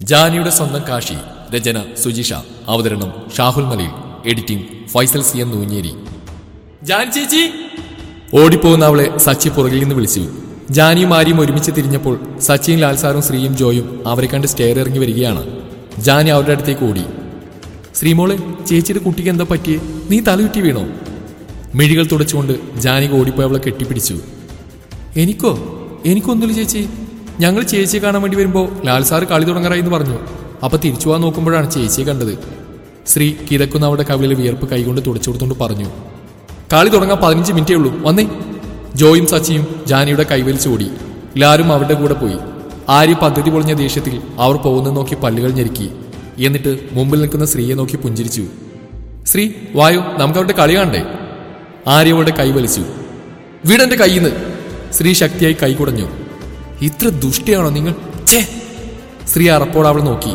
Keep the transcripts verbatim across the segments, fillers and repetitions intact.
ജാനിയുടെ സ്വന്തം കാശി. രചന സുജിഷ. അവതരണം Shahul Malayil. Editing Faisal C N Noonjeri. Jan ചേച്ചി! ഓടിപ്പോകുന്ന അവളെ സച്ചി പുറകിൽ നിന്ന് വിളിച്ചു. ജാനിയും ആര്യയും ഒരുമിച്ച് തിരിഞ്ഞപ്പോൾ സച്ചിയും ലാൽസാറും ശ്രീയും ജോയും അവരെ കണ്ട് സ്റ്റെയർ ഇറങ്ങി വരികയാണ്. ജാനി അവരുടെ അടുത്തേക്ക് ഓടി. ശ്രീമോളെ, ചേച്ചിയുടെ കുട്ടിക്ക് എന്താ പറ്റിയേ? നീ തലയുറ്റി വീണോ? മിഴികൾ തുടച്ചുകൊണ്ട് ജാനിക ഓടിപ്പോയി അവളെ കെട്ടിപ്പിടിച്ചു. എനിക്കോ? എനിക്കൊന്നുമില്ല ചേച്ചി. ഞങ്ങൾ ചേച്ചിയെ കാണാൻ വേണ്ടി വരുമ്പോൾ ലാൽസാറ് കളി തുടങ്ങാറായി എന്ന് പറഞ്ഞു. അപ്പൊ തിരിച്ചു പോകാൻ നോക്കുമ്പോഴാണ് ചേച്ചിയെ കണ്ടത്. ശ്രീ കിതക്കുന്ന അവരുടെ കവിളിൽ വിയർപ്പ് കൈകൊണ്ട് തുടച്ചു കൊടുത്തുകൊണ്ട് പറഞ്ഞു. കളി തുടങ്ങാൻ പതിനഞ്ച് മിനിറ്റേ ഉള്ളൂ, വന്നേ. ജോയും സച്ചിയും ജാനിയുടെ കൈവലിച്ച് ഓടി. ലാലും അവരുടെ കൂടെ പോയി. ആര്യ പദ്ധതി പൊളിഞ്ഞ ദേഷ്യത്തിൽ അവർ പോകുന്നത് നോക്കി പല്ലുകൾ ഞെരുക്കി. എന്നിട്ട് മുമ്പിൽ നിൽക്കുന്ന ശ്രീയെ നോക്കി പുഞ്ചിരിച്ചു. ശ്രീ വായോ, നമുക്ക് അവരുടെ കളി കാണണ്ടേ? ആര്യ അവളുടെ കൈവലിച്ചു. വീടെന്റെ കയ്യിന്ന്. ശ്രീ ശക്തിയായി കൈ കുടഞ്ഞു. ഇത്ര ദുഷ്ടിയാണോ നിങ്ങൾ? ഛേ! ശ്രീ അറപ്പോടെ അവൾ നോക്കി.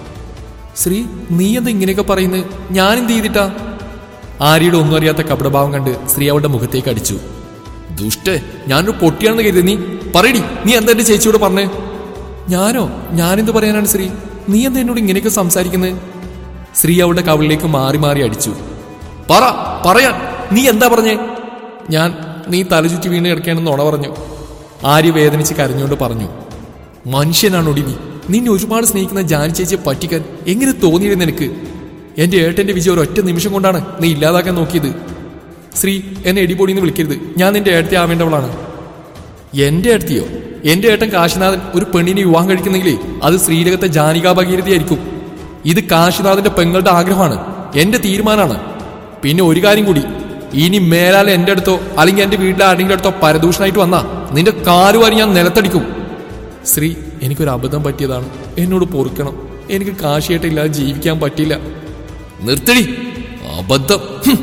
ശ്രീ, നീ എന്താ ഇങ്ങനെയൊക്കെ പറയുന്നത്? ഞാൻ എന്ത് ചെയ്തിട്ടാ? ആര്യയുടെ ഒന്നും അറിയാത്ത കപടഭാവം കണ്ട് ശ്രീ അവളുടെ മുഖത്തേക്ക് അടിച്ചു. ദുഷ്ടേ, ഞാനൊരു പൊട്ടിയാണെന്ന് കരുതി. നീ പറയടി, നീ എന്താ എന്റെ ചേച്ചിയോട് പറഞ്ഞേ? ഞാനോ? ഞാനെന്ത് പറയാനാണ് ശ്രീ? നീ എന്താ എന്നോട് ഇങ്ങനെയൊക്കെ സംസാരിക്കുന്നത്? ശ്രീ അവളുടെ കവിളിലേക്ക് മാറി മാറി അടിച്ചു. പറ, പറയാൻ. നീ എന്താ പറഞ്ഞേ? ഞാൻ നീ തലചുറ്റി വീണ് കിടക്കുകയാണെന്ന് ഉണ പറഞ്ഞു. ആര്യ വേദനിച്ച് കരഞ്ഞുകൊണ്ട് പറഞ്ഞു. മനുഷ്യനാണോടി നീ? നിന്നെ ഒരുപാട് സ്നേഹിക്കുന്ന ജാനി ചേച്ചിയെ പറ്റിക്കാൻ എങ്ങനെ തോന്നിയിരുന്നു നിനക്ക്? എന്റെ ഏട്ടന്റെ വിജയം ഒരൊറ്റ നിമിഷം കൊണ്ടാണ് നീ ഇല്ലാതാക്കാൻ നോക്കിയത്. ശ്രീ, എന്നെ എടിപൊടിന്ന് വിളിക്കരുത്. ഞാൻ നിന്റെ ഏട്ടത്തി ആവേണ്ടവളാണ്. എന്റെ ഏട്ടത്തിയോ? എന്റെ ഏട്ടൻ കാശിനാഥൻ ഒരു പെണ്ണിനെ വിവാഹം കഴിക്കുന്നെങ്കിൽ അത് ശ്രീരകത്തെ ജാനികാ ഭഗീരഥയായിരിക്കും. ഇത് കാശിനാഥന്റെ പെങ്ങളുടെ ആഗ്രഹമാണ്, എന്റെ തീരുമാനമാണ്. പിന്നെ ഒരു കാര്യം കൂടി, ഇനി മേലാൽ എന്റെ അടുത്തോ അല്ലെങ്കിൽ എന്റെ വീട്ടിലെ ആരെങ്കിലും അടുത്തോ പരദൂഷണമായിട്ട് വന്നാ നിന്റെ കാലുവാരി ഞാൻ നിലത്തടിക്കും. ശ്രീ, എനിക്കൊരു അബദ്ധം പറ്റിയതാണ്, എന്നോട് പൊറുക്കണം. എനിക്ക് കാശിയായിട്ടില്ലാതെ ജീവിക്കാൻ പറ്റില്ല. നിർത്തടി, അബദ്ധം!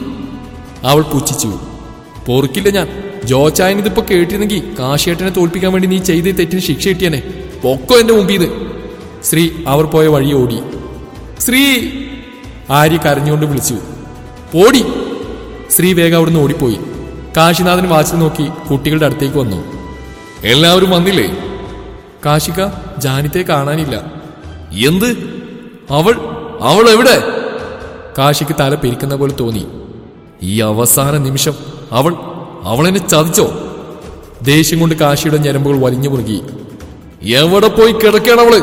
അവൾ പുച്ഛിച്ചു. പൊറുക്കില്ല ഞാൻ. ജോച്ചായൻ ഇതിപ്പോ കേട്ടിരുന്നെങ്കിൽ കാശിയേട്ടനെ തോൽപ്പിക്കാൻ വേണ്ടി നീ ചെയ്ത തെറ്റിന് ശിക്ഷ കിട്ടിയനെ. പൊക്കോ എന്റെ മുമ്പീന്ന്. ശ്രീ അവർ പോയ വഴി ഓടി. ശ്രീ! ആര്യ കരഞ്ഞുകൊണ്ട് വിളിച്ചു. ഓടി! ശ്രീ വേഗം അവിടുന്ന് ഓടിപ്പോയി. കാശിനാഥൻ വാച്ച് നോക്കി കുട്ടികളുടെ അടുത്തേക്ക് വന്നു. എല്ലാവരും വന്നില്ലേ? കാശിക, ജാനിത്തെ കാണാനില്ല. എന്ത്? അവൾ അവൾ എവിടെ? കാശിക്ക് തല പെരിക്കുന്ന പോലെ തോന്നി. ഈ അവസാന നിമിഷം അവൾ അവളെന്നെ ചതിച്ചോ? ദേഷ്യം കൊണ്ട് കാശിയുടെ ഞരമ്പുകൾ വലിഞ്ഞു മുറുകി. എവിടെ പോയി കിടക്കണം അവള്?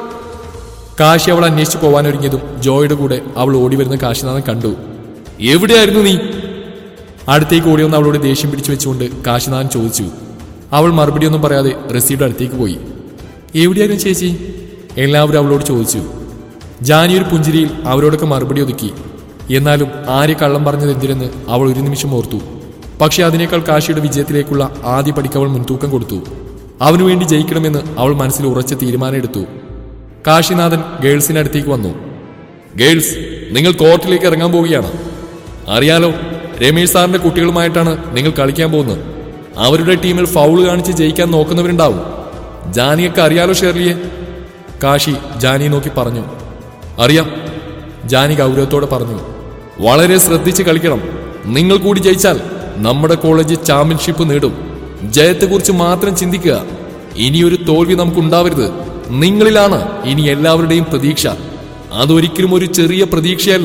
കാശി അവൾ അന്വേഷിച്ചു പോവാനൊരുങ്ങിയതും ജോയുടെ കൂടെ അവൾ ഓടി വരുന്ന കാശിനാഥൻ കണ്ടു. എവിടെയായിരുന്നു നീ? അടുത്തേക്ക് ഓടിയൊന്ന് അവളോട് ദേഷ്യം പിടിച്ചു വെച്ചുകൊണ്ട് കാശിനാഥൻ ചോദിച്ചു. അവൾ മറുപടിയൊന്നും പറയാതെ റസിയുടെ അടുത്തേക്ക് പോയി. എവിടെയായിരുന്നു ചേച്ചി? എല്ലാവരും അവളോട് ചോദിച്ചു. ജാനി ഒരു പുഞ്ചിരിയിൽ അവരോടൊക്കെ മറുപടി ഒതുക്കി. എന്നാലും ആര്യ കള്ളം പറഞ്ഞത് എന്തിനെന്ന് അവൾ ഒരു നിമിഷം ഓർത്തു. പക്ഷെ അതിനേക്കാൾ കാശിയുടെ വിജയത്തിലേക്കുള്ള ആദ്യ പടിക്ക് അവൾ മുൻതൂക്കം കൊടുത്തു. അവനു വേണ്ടി ജയിക്കണമെന്ന് അവൾ മനസ്സിൽ ഉറച്ച തീരുമാനമെടുത്തു. കാശിനാഥൻ ഗേൾസിന്റെ അടുത്തേക്ക് വന്നു. ഗേൾസ്, നിങ്ങൾ കോർട്ടിലേക്ക് ഇറങ്ങാൻ പോവുകയാണ്. അറിയാലോ, രമേശ് സാറിന്റെ കുട്ടികളുമായിട്ടാണ് നിങ്ങൾ കളിക്കാൻ പോകുന്നത്. അവരുടെ ടീമിൽ ഫൗള് കാണിച്ച് ജയിക്കാൻ നോക്കുന്നവരുണ്ടാവും. ജാനിയൊക്കെ അറിയാലോ ഷെർലിയെ? കാശി ജാനിയെ നോക്കി പറഞ്ഞു. അറിയാം, ജാനി ഗൗരവത്തോടെ പറഞ്ഞു. വളരെ ശ്രദ്ധിച്ച് കളിക്കണം. നിങ്ങൾ കൂടി ജയിച്ചാൽ നമ്മുടെ കോളേജ് ചാമ്പ്യൻഷിപ്പ് നേടും. ജയത്തെക്കുറിച്ച് മാത്രം ചിന്തിക്കുക. ഇനിയൊരു തോൽവി നമുക്കുണ്ടാവരുത്. നിങ്ങളിലാണ് ഇനി എല്ലാവരുടെയും പ്രതീക്ഷ. അതൊരിക്കലും ഒരു ചെറിയ പ്രതീക്ഷയല്ല.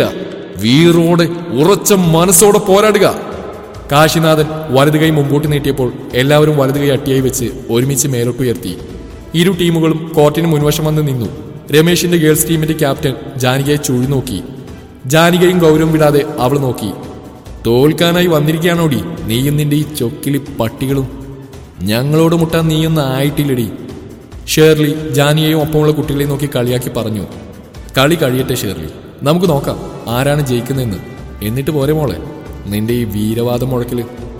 വീറോടെ ഉറച്ച മനസ്സോടെ പോരാടുക. കാശിനാഥൻ വലതു കൈ മുമ്പോട്ട് നീട്ടിയപ്പോൾ എല്ലാവരും വലതു കൈ അട്ടിയായി വെച്ച് ഒരുമിച്ച് മേലോട്ടുയർത്തി. ഇരു ടീമുകളും കോർട്ടിന് മുൻവശം വന്ന് നിന്നു. രമേശിന്റെ ഗേൾസ് ടീമിന്റെ ക്യാപ്റ്റൻ ജാനികയെ ചുഴി നോക്കി. ജാനികയും ഗൗരവം വിടാതെ അവൾ നോക്കി. തോൽക്കാനായി വന്നിരിക്കുകയാണോടി നീയും നിന്റെ ഈ ചൊക്കിലി പട്ടികളും? ഞങ്ങളോട് മുട്ടാൻ നീയൊന്നും ആയിട്ടില്ലടി. ഷേർലി ജാനിയെയും ഒപ്പമുള്ള കുട്ടികളെയും നോക്കി കളിയാക്കി പറഞ്ഞു. കളി കഴിയട്ടെ ഷേർലി, നമുക്ക് നോക്കാം ആരാണ് ജയിക്കുന്നതെന്ന്. എന്നിട്ട് പോരെ മോളെ നിന്റെ ഈ വീരവാദം മുഴക്കല്.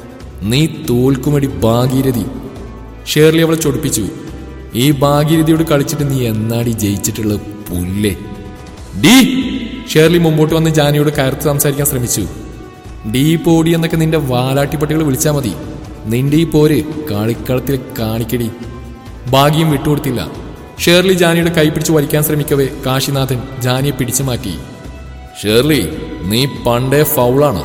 നീ തോൽക്കുമടി ഭാഗീരഥി. ഷേർലി അവളെ ചൊടിപ്പിച്ചു. ഈ ഭാഗീരഥിയോട് കളിച്ചിട്ട് നീ എന്നാടി ജയിച്ചിട്ടുള്ളത് പുല്ലേ? ഡീ! ഷേർലി മുമ്പോട്ട് വന്ന് ജാനിയോട് കയർത്ത് സംസാരിക്കാൻ ശ്രമിച്ചു. ഡീ പോടി എന്നൊക്കെ നിന്റെ വാലാട്ടിപ്പട്ടികൾ വിളിച്ചാൽ മതി. നിന്റെ ഈ പോര് കളിക്കളത്തിൽ കാണിക്കടി. ഭാഗ്യം വിട്ടുകൊടുത്തില്ല. ഷേർലി ജാനിയുടെ കൈ പിടിച്ച് വലിക്കാൻ ശ്രമിക്കവേ കാശിനാഥൻ ജാനിയെ പിടിച്ചു മാറ്റി. ഷേർലി, നീ പണ്ടേ ഫൗളാണ്.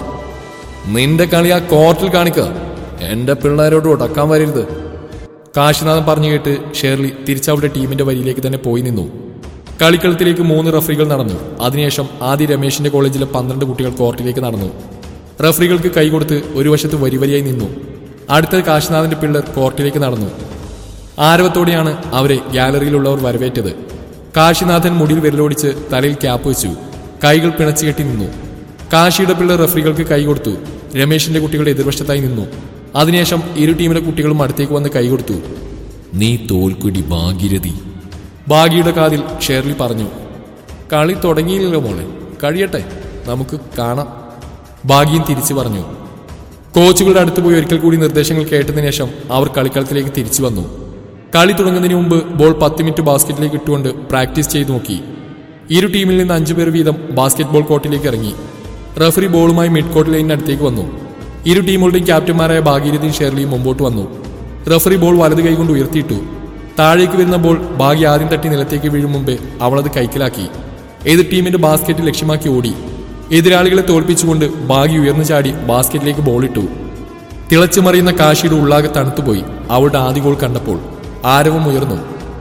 നിന്റെ കളി ആ കോർട്ടിൽ കാണിക്കുക. എന്റെ പിള്ളേരോട് ഉടക്കാൻ വരരുത്. കാശിനാഥൻ പറഞ്ഞു കേട്ട് ഷേർലി തിരിച്ചവളുടെ ടീമിന്റെ വരിയിലേക്ക് തന്നെ പോയി നിന്നു. കളിക്കളത്തിലേക്ക് മൂന്ന് റഫറികൾ നടന്നു. അതിനുശേഷം ആദ്യ രമേശിന്റെ കോളേജിലെ പന്ത്രണ്ട് കുട്ടികൾ കോർട്ടിലേക്ക് നടന്നു. റഫറികൾക്ക് കൈകൊടുത്ത് ഒരു വശത്ത് വരിവരിയായി നിന്നു. അടുത്ത കാശിനാഥന്റെ പിള്ളേർ കോർട്ടിലേക്ക് നടന്നു. ആരവത്തോടെയാണ് അവരെ ഗ്യാലറിയിലുള്ളവർ വരവേറ്റത്. കാശിനാഥൻ മുടിയിൽ വിരലോടിച്ച് തലയിൽ ക്യാപ്പ് വെച്ചു. കൈകൾ പിണച്ചു കെട്ടി നിന്നു. കാശിയുടെ പിള്ളേർ റഫറികൾക്ക് കൈകൊടുത്തു. രമേശിന്റെ കുട്ടികളുടെ എതിർവശത്തായി നിന്നു. അതിനുശേഷം ഇരു ടീമിലെ കുട്ടികളും അടുത്തേക്ക് വന്ന് കൈകൊടുത്തു. നീ തോൽക്കുടി ഭാഗീരഥി, ഭാഗിയുടെ കാതിൽ ഷേർലി പറഞ്ഞു. കളി തുടങ്ങിയില്ലല്ലോ മോളെ, കഴിയട്ടെ, നമുക്ക് കാണാം, ഭാഗ്യം തിരിച്ചു പറഞ്ഞു. കോച്ചുകളുടെ അടുത്ത് പോയി ഒരിക്കൽ കൂടി നിർദ്ദേശങ്ങൾ കേട്ടതിനു ശേഷം അവർ കളിക്കളത്തിലേക്ക് തിരിച്ചു വന്നു. കളി തുടങ്ങുന്നതിന് മുമ്പ് ബോൾ പത്ത് മിനിറ്റ് ബാസ്ക്കറ്റിലേക്ക് ഇട്ടുകൊണ്ട് പ്രാക്ടീസ് ചെയ്തു നോക്കി. ഇരു ടീമിൽ നിന്ന് അഞ്ചു പേർ വീതം ബാസ്ക്കറ്റ് ബോൾ കോർട്ടിലേക്ക് ഇറങ്ങി. റഫറി ബോളുമായി മിഡ് കോർട്ട് ലൈനിന് അടുത്തേക്ക് വന്നു. ഇരു ടീമുകളുടെയും ക്യാപ്റ്റന്മാരായ ഭാഗീരഥിയും ഷേർലിയും മുമ്പോട്ട് വന്നു. റഫറി ബോൾ വലത് കൈകൊണ്ട് ഉയർത്തിയിട്ടു. താഴേക്ക് വരുന്ന ബോൾ ഭാഗ്യ ആദ്യം തട്ടി നിലത്തേക്ക് വീഴും മുമ്പേ അവളത് കൈക്കലാക്കി എതിർ ടീമിന്റെ ബാസ്ക്കറ്റ് ലക്ഷ്യമാക്കി ഓടി. എതിരാളികളെ തോൽപ്പിച്ചുകൊണ്ട് ഭാഗ്യ ഉയർന്നു ചാടി ബാസ്ക്കറ്റിലേക്ക് ബോളിട്ടു. തിളച്ചു മറിയുന്ന കാശിയുടെ ഉള്ളാകെ തണുത്തുപോയി. അവളുടെ ആദ്യ ഗോൾ കണ്ടപ്പോൾ ആരവം ഉയർന്നു.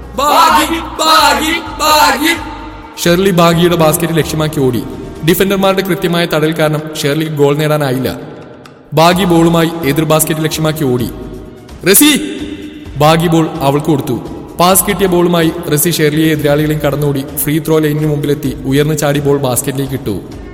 ഷെർലി ഭാഗ്യയുടെ ബാസ്ക്കറ്റ് ലക്ഷ്യമാക്കി ഓടി. ഡിഫൻഡർമാരുടെ കൃത്യമായ തടൽ കാരണം ഷെർലിക്ക് ഗോൾ നേടാനായില്ല. ഭാഗ്യ ബോളുമായി എതിർ ബാസ്ക്കറ്റ് ലക്ഷ്യമാക്കി ഓടി. റസി ഭാഗ്യ ബോൾ അവൾക്ക് കൊടുത്തു. പാസ് കിട്ടിയ ബോളുമായി റസി ഷെർലിയെ എതിരാളികളെയും കടന്നോടി ഫ്രീ ത്രോ ലൈനിന് മുമ്പിലെത്തി ഉയർന്നു ചാടി ബോൾ ബാസ്ക്കറ്റിലേക്ക് ഇട്ടു.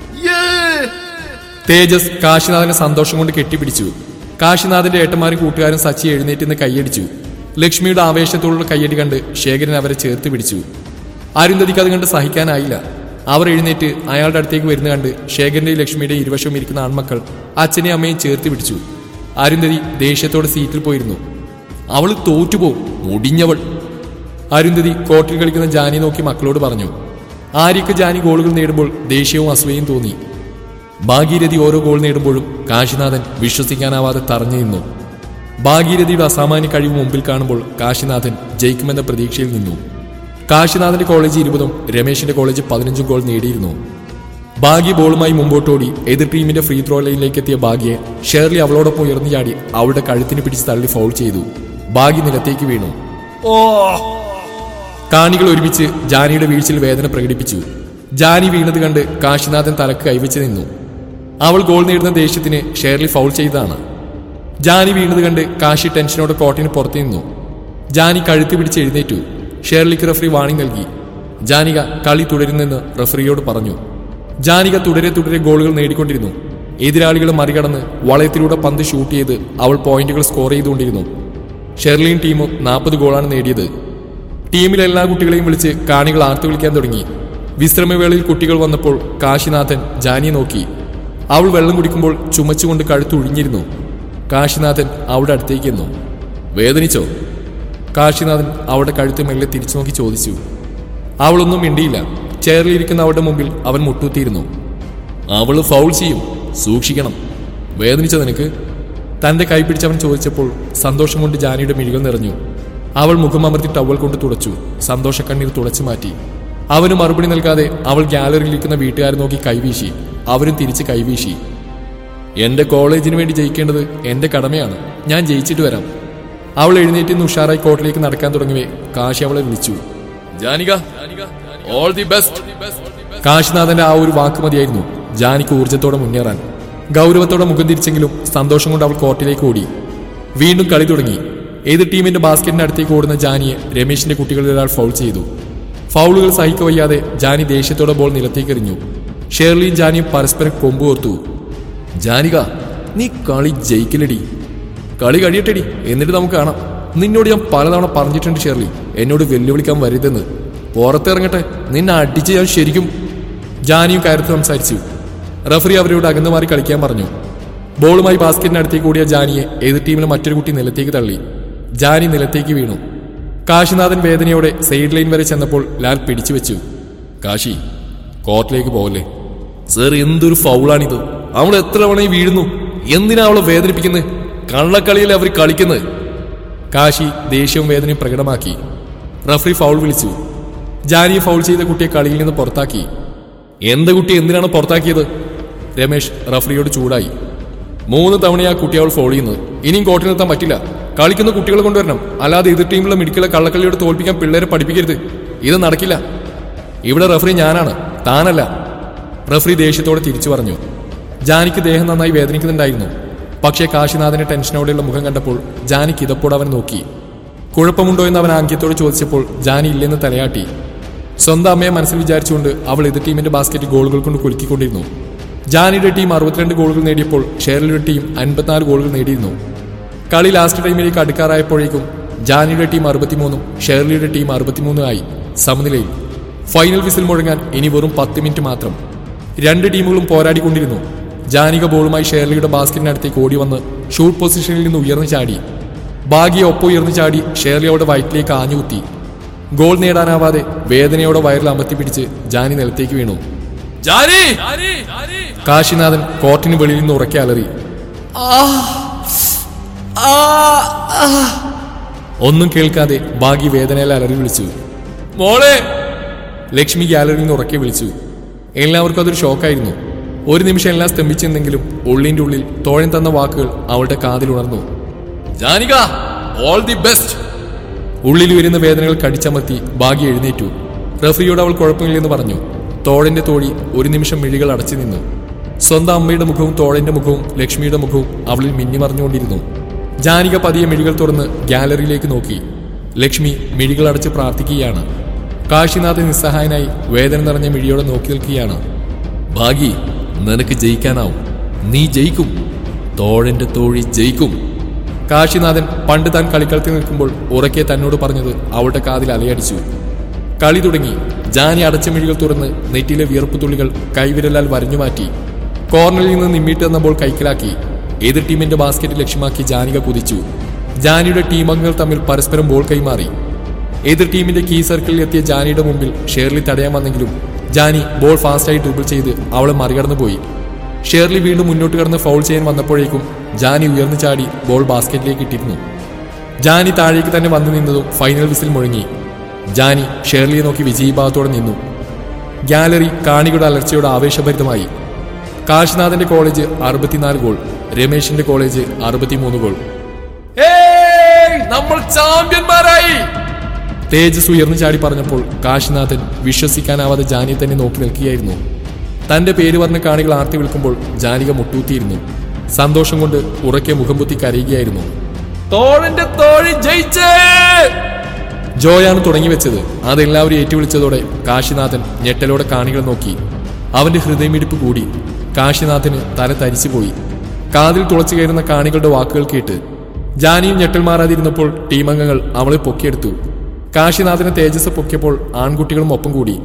തേജസ് കാശിനാഥനെ സന്തോഷം കൊണ്ട് കെട്ടിപ്പിടിച്ചു. കാശിനാഥന്റെ ഏട്ടന്മാരും കൂട്ടുകാരും സച്ചി എഴുന്നേറ്റ് നിന്ന് കൈയടിച്ചു. ലക്ഷ്മിയുടെ ആവേശത്തോടുള്ള കയ്യടി കണ്ട് ശേഖരൻ അവരെ ചേർത്ത് പിടിച്ചു. അരുന്ധതിക്ക് അത് കണ്ട് സഹിക്കാനായില്ല. അവർ എഴുന്നേറ്റ് അയാളുടെ അടുത്തേക്ക് വരുന്ന കണ്ട് ശേഖരന്റെയും ലക്ഷ്മിയുടെയും ഇരുവശവും ഇരിക്കുന്ന ആൺമക്കൾ അച്ഛനെയും അമ്മയും ചേർത്ത് പിടിച്ചു. അരുന്ധതി ദേഷ്യത്തോടെ സീറ്റിൽ പോയിരുന്നു. അവൾ തോറ്റുപോകും, മുടിഞ്ഞവൾ. അരുന്ധതി കോർട്ടിൽ കളിക്കുന്ന ജാനി നോക്കി മക്കളോട് പറഞ്ഞു. ആര്യക്ക് ജാനി ഗോളുകൾ നേടുമ്പോൾ ദേഷ്യവും അസൂയയും തോന്നി. ഭാഗീരഥി ഓരോ ഗോൾ നേടുമ്പോഴും കാശിനാഥൻ വിശ്വസിക്കാനാവാതെ തറഞ്ഞു നിന്നു. ഭാഗീരഥിയുടെ അസാമാന്യ കഴിവ് മുമ്പിൽ കാണുമ്പോൾ കാശിനാഥൻ ജയിക്കുമെന്ന പ്രതീക്ഷയിൽ നിന്നു. കാശിനാഥന്റെ കോളേജ് ഇരുപതും രമേശിന്റെ കോളേജ് പതിനഞ്ചും ഗോൾ നേടിയിരുന്നു. ഭാഗ്യ ബോളുമായി മുമ്പോട്ടോടി എതിർ ടീമിന്റെ ഫ്രീ ത്രോ ലൈനിലേക്ക് എത്തിയ ഭാഗ്യയെ ഷേർലി അവളോടൊപ്പം ഉയർന്നു ചാടി അവളുടെ കഴുത്തിന് പിടിച്ച് തള്ളി ഫൗൾ ചെയ്തു. ഭാഗ്യ നിലത്തേക്ക് വീണു. കാണികൾ ഒരുമിച്ച് ജാനിയുടെ വീഴ്ചയിൽ വേദന പ്രകടിപ്പിച്ചു. ജാനി വീണത് കണ്ട് കാശിനാഥൻ തലക്ക് കൈവച്ച് നിന്നു. അവൾ ഗോൾ നേടുന്ന ദേഷ്യത്തിന് ഷേർലി ഫൗൾ ചെയ്തതാണ്. ജാനി വീണത് കണ്ട് കാശി ടെൻഷനോടെ കോർട്ടിന് പുറത്തു നിന്നു. ജാനി കഴുത്ത് പിടിച്ച് എഴുന്നേറ്റു. ഷേർലിക്ക് റഫറി വാണിംഗ് നൽകി. ജാനിക കളി തുടരുന്നെന്ന് റഫറിയോട് പറഞ്ഞു. ജാനിക തുടരെ തുടരെ ഗോളുകൾ നേടിക്കൊണ്ടിരുന്നു. എതിരാളികളെ മറികടന്ന് വളയത്തിലൂടെ പന്ത് ഷൂട്ട് ചെയ്ത് അവൾ പോയിന്റുകൾ സ്കോർ ചെയ്തുകൊണ്ടിരുന്നു. ഷെർലിൻ ടീമും നാൽപ്പത് ഗോളാണ് നേടിയത്. ടീമിലെ എല്ലാ കുട്ടികളെയും വിളിച്ച് കാണികൾ ആർത്തു വിളിക്കാൻ തുടങ്ങി. വിശ്രമവേളയിൽ കുട്ടികൾ വന്നപ്പോൾ കാശിനാഥൻ ജാനിയെ നോക്കി. അവൾ വെള്ളം കുടിക്കുമ്പോൾ ചുമച്ചുകൊണ്ട് കഴുത്ത് ഒഴിഞ്ഞിരുന്നു. കാശിനാഥൻ അവളുടെ അടുത്തേക്ക് എന്നു. വേദനിച്ചോ? കാശിനാഥൻ അവളുടെ കഴുത്ത് മെല്ലെ തിരിച്ചു നോക്കി ചോദിച്ചു. അവളൊന്നും മിണ്ടിയില്ല. ചെയറിലിരിക്കുന്ന അവളുടെ മുമ്പിൽ അവൻ മുട്ടൂത്തിയിരുന്നു. അവൾ ഫൗൾ ചെയ്യും, സൂക്ഷിക്കണം. വേദനിച്ചോ നിനക്ക്? തന്റെ കൈ പിടിച്ചവൻ ചോദിച്ചപ്പോൾ സന്തോഷം കൊണ്ട് ജാനിയുടെ മിഴികൾ നിറഞ്ഞു. അവൾ മുഖമമർത്തി ടവൽ കൊണ്ട് തുടച്ചു. സന്തോഷക്കണ്ണീർ തുടച്ചു മാറ്റി. അവന് മറുപടി നൽകാതെ അവൾ ഗ്യാലറിയിലിരിക്കുന്ന വീട്ടുകാരെ നോക്കി കൈവീശി. അവരും തിരിച്ച് കൈവീശി. എന്റെ കോളേജിന് വേണ്ടി ജയിക്കേണ്ടത് എന്റെ കടമയാണ്. ഞാൻ ജയിച്ചിട്ട് വരാം. അവൾ എഴുന്നേറ്റ് നിന്ന് ഉഷാറായി കോർട്ടിലേക്ക് നടക്കാൻ തുടങ്ങിയവേ കാശി അവളെ വിളിച്ചു. Janika, all the best. കാശിനാഥന്റെ ആ ഒരു വാക്ക് മതിയായിരുന്നു ജാനിക്ക് ഊർജ്ജത്തോടെ മുന്നേറാൻ. ഗൗരവത്തോടെ മുഖം തിരിച്ചെങ്കിലും സന്തോഷം കൊണ്ട് അവൾ കോർട്ടിലേക്ക് ഓടി. വീണ്ടും കളി തുടങ്ങി. ഏത് ടീമിന്റെ ബാസ്ക്കറ്റിന്റെ അടുത്തേക്ക് ഓടുന്ന ജാനിയെ രമേശിന്റെ കുട്ടികളിൽ ഒരാൾ ഫൗൾ ചെയ്തു. ഫൗളുകൾ സഹിക്കവയ്യാതെ ജാനി ദേഷ്യത്തോടെ ബോൾ നിലത്തേക്ക് എറിഞ്ഞു. ഷേർലിയും ജാനിയും പരസ്പരം കൊമ്പുകോർത്തു. ജാനിക, നീ കളി ജയിക്കില്ലടി. കളി കഴിയട്ടെടി, എന്നിട്ട് നമുക്ക് കാണാം. നിന്നോട് ഞാൻ പലതവണ പറഞ്ഞിട്ടുണ്ട് ഷേർലി, എന്നോട് വെല്ലുവിളിക്കാൻ വരരുതെന്ന്. പുറത്തിറങ്ങട്ടെ, നിന്നെ അടിച്ച് ഞാൻ ശരിക്കും. ജാനിയും കയർത്ത് സംസാരിച്ചു. റഫറി അവരോട് അകന്നു മാറി കളിക്കാൻ പറഞ്ഞു. ബോളുമായി ബാസ്ക്കറ്റിന് അടുത്തേക്ക് ഓടിയ ജാനിയെ എതിർ ടീമിലെ മറ്റൊരു കുട്ടി നിലത്തേക്ക് തള്ളി. ജാനി നിലത്തേക്ക് വീണു. കാശിനാഥൻ വേദനയോടെ സൈഡ് ലൈൻ വരെ ചെന്നപ്പോൾ ലാൽ പിടിച്ചു വെച്ചു. കാശി, കോർട്ടിലേക്ക് പോകല്ലേ. സർ, എന്തൊരു ഫൗളാണിത്. അവൾ എത്ര തവണയും വീഴുന്നു. എന്തിനാ അവളെ വേദനിപ്പിക്കുന്നത്? കള്ളക്കളിയിൽ അവർ കളിക്കുന്നത്. കാശി ദേഷ്യവും വേദനയും പ്രകടമാക്കി. റഫറി ഫൗൾ വിളിച്ചു. ജാനിയെ ഫൗൾ ചെയ്ത കുട്ടിയെ കളിയിൽ നിന്ന് പുറത്താക്കി. എന്ത് കുട്ടി എന്തിനാണ് പുറത്താക്കിയത്? രമേശ് റഫറിയോട് ചൂടായി. മൂന്ന് തവണയാ കുട്ടി അവൾ ഫൗൾ ചെയ്യുന്നത്. ഇനിയും കോർട്ടിൽ നിർത്താൻ പറ്റില്ല. കളിക്കുന്ന കുട്ടികളെ കൊണ്ടുവരണം. അല്ലാതെ എതിർ ടീമിലുള്ള മിടുക്കളെ കള്ളക്കളിയോട് തോൽപ്പിക്കാൻ പിള്ളേരെ പഠിപ്പിക്കരുത്. ഇത് നടക്കില്ല. ഇവിടെ റഫറി ഞാനാണ്, താനല്ല. റഫറി ദേഷ്യത്തോടെ തിരിച്ചു പറഞ്ഞു. ജാനിക്ക് ദേഹം നന്നായി വേദനിക്കുന്നുണ്ടായിരുന്നു. പക്ഷേ കാശിനാഥന്റെ ടെൻഷനോടെയുള്ള മുഖം കണ്ടപ്പോൾ ജാനി കിതപ്പോടെ അവൻ നോക്കി. കുഴപ്പമുണ്ടോ എന്ന് അവൻ ആംഗ്യത്തോട് ചോദിച്ചപ്പോൾ ജാനി ഇല്ലെന്ന് തലയാട്ടി. സ്വന്തം അമ്മയെ മനസ്സിൽ വിചാരിച്ചുകൊണ്ട് അവൾ എതിർ ടീമിന്റെ ബാസ്ക്കറ്റ് ഗോളുകൾ കൊണ്ട് കുലുക്കിക്കൊണ്ടിരുന്നു. ജാനിയുടെ ടീം അറുപത്തിരണ്ട് ഗോളുകൾ നേടിയപ്പോൾ ഷേർലിയുടെ ടീം അൻപത്തിനാല് ഗോളുകൾ നേടിയിരുന്നു. കളി ലാസ്റ്റ് ടൈമിലേക്ക് അടുക്കാറായപ്പോഴേക്കും ജാനിയുടെ ടീം അറുപത്തിമൂന്നും ഷേർലിയുടെ ടീം അറുപത്തിമൂന്നും ആയി സമനിലയിൽ. ഫൈനൽ വിസിൽ മുഴങ്ങാൻ ഇനി വെറും പത്ത് മിനിറ്റ് മാത്രം. രണ്ട് ടീമുകളും പോരാടിക്കൊണ്ടിരുന്നു. ജാനിക ബോളുമായി ഷേർലിയുടെ ബാസ്ക്കറ്റിനടുത്തേക്ക് ഓടി വന്ന് ഷൂട്ട് പൊസിഷനിൽ നിന്ന് ഉയർന്നു ചാടി. ഭാഗ്യ ഒപ്പം ഉയർന്നു ചാടി ഷേർലിയുടെ വയറ്റിലേക്ക് ആഞ്ഞുകുത്തി. ഗോൾ നേടാനാവാതെ വേദനയോടെ വയറിൽ അമർത്തി പിടിച്ച് ജാനി നിലത്തേക്ക് വീണു. കാശിനാഥൻ കോർട്ടിന് വെളിയിൽ നിന്ന് ഉറക്കെ അലറി. ഒന്നും കേൾക്കാതെ ഭാഗ്യ വേദനയിൽ അലറി വിളിച്ചു, മോളെ. ലക്ഷ്മി ഗ്യാലറിയിൽ നിന്ന് ഉറക്കെ വിളിച്ചു. എല്ലാവർക്കും അതൊരു ഷോക്കായിരുന്നു. ഒരു നിമിഷം എല്ലാം സ്തംഭിച്ചെന്നെങ്കിലും ഉള്ളിന്റെ ഉള്ളിൽ തോഴൻ തന്ന വാക്കുകൾ അവളുടെ കാതിൽ ഉണർന്നു. Janika, all the best. ഉള്ളിൽ വരുന്ന വേദനകൾ കടിച്ചമർത്തി ഭാഗ്യ എഴുന്നേറ്റു. റഫറിയോട് അവൾ കുഴപ്പമില്ലെന്ന് പറഞ്ഞു. തോഴന്റെ തോഴി ഒരു നിമിഷം മിഴികൾ അടച്ചു നിന്നു. സ്വന്തം അമ്മയുടെ മുഖവും തോഴന്റെ മുഖവും ലക്ഷ്മിയുടെ മുഖവും അവളിൽ മിന്നിമറിഞ്ഞുകൊണ്ടിരുന്നു. ജാനിക പതിയെ മിഴികൾ തുറന്ന് ഗാലറിയിലേക്ക് നോക്കി. ലക്ഷ്മി മിഴികൾ അടച്ച് പ്രാർത്ഥിക്കുകയാണ്. കാശിനാഥൻ നിസ്സഹായനായി വേദന നിറഞ്ഞ മിഴിയോടെ നോക്കി നിൽക്കുകയാണ്. ഭാഗി, നിനക്ക് ജയിക്കാനാവും. നീ ജയിക്കും. തോഴന്റെ തോഴി ജയിക്കും. കാശിനാഥൻ പണ്ട് താൻ കളിക്കളത്തിൽ നിൽക്കുമ്പോൾ ഉറക്കെ തന്നോട് പറഞ്ഞത് അവളുടെ കാതിൽ അലയടിച്ചു. കളി തുടങ്ങി. ജാനി അടച്ച മിഴികൾ തുറന്ന് നെറ്റിയിലെ വിയർപ്പ് തുള്ളികൾ കൈവിരലാൽ വരഞ്ഞുമാറ്റി. കോർണറിൽ നിന്ന് നിമ്മിട്ട് തന്ന ബോൾ കൈക്കലാക്കി എതിർ ടീമിന്റെ ബാസ്ക്കറ്റ് ലക്ഷ്യമാക്കി ജാനിക കുതിച്ചു. ജാനിയുടെ ടീം അംഗങ്ങൾ തമ്മിൽ പരസ്പരം ബോൾ കൈമാറി. എതിർ ടീമിന്റെ കീ സർക്കിളിൽ എത്തിയ ജാനിയുടെ മുമ്പിൽ ഷേർലി തടയാൻ വന്നെങ്കിലും ജാനി ബോൾ ഫാസ്റ്റായി ഡ്രിബിൾ ചെയ്ത് അവളെ മറികടന്നു പോയി. ഷേർലി വീണ്ടും മുന്നോട്ട് കടന്ന് ഫൗൾ ചെയ്യാൻ വന്നപ്പോഴേക്കും ജാനി ഉയർന്നു ചാടി ബോൾ ബാസ്ക്കറ്റിലേക്ക് ഇട്ടിരുന്നു. ജാനി താഴേക്ക് തന്നെ വന്നു നിന്നതും ഫൈനൽ വിസിൽ മുഴങ്ങി. ജാനി ഷേർലിയെ നോക്കി വിജയഭാവത്തോടെ നിന്നു. ഗാലറി കാണികളുടെ അലർച്ചയോടെ ആവേശഭരിതമായി. കാശിനാഥന്റെ കോളേജ് അറുപത്തിനാല് ഗോൾ, രമേശിന്റെ കോളേജ് അറുപത്തിമൂന്ന് ഗോൾ. നമ്മൾ ചാമ്പ്യന്മാരായി! തേജസ് ഉയർന്നു ചാടി പറഞ്ഞപ്പോൾ കാശിനാഥൻ വിശ്വസിക്കാനാവാതെ ജാനിയെ തന്നെ നോക്കി നിൽക്കുകയായിരുന്നു. തന്റെ പേര് പറഞ്ഞ കാണികൾ ആർത്തി വിളിക്കുമ്പോൾ ജാനിക മുട്ടൂത്തിയിരുന്നു. സന്തോഷം കൊണ്ട് ഉറക്കെ മുഖം പൊത്തി കരയുകയായിരുന്നു. തോഴന്റെ തോഴി ജയിച്ചേ! ജോയാണ് തുടങ്ങി വെച്ചത്. അതെല്ലാവരും ഏറ്റുവിളിച്ചതോടെ കാശിനാഥൻ ഞെട്ടലോടെ കാണികളെ നോക്കി. അവന്റെ ഹൃദയമിടിപ്പ് കൂടി. കാശിനാഥന് തല തരിച്ചുപോയി. കാതിൽ തുളച്ചു കയറുന്ന കാണികളുടെ വാക്കുകൾ കേട്ട് ജാനിയും ഞെട്ടൽ മാറാതിരുന്നപ്പോൾ ടീമംഗങ്ങൾ അവളെ പൊക്കിയെടുത്തു. കാശിനാഥനെ തേജസ് പൊക്കിയപ്പോൾ ആൺകുട്ടികളും ഒപ്പം കൂടി.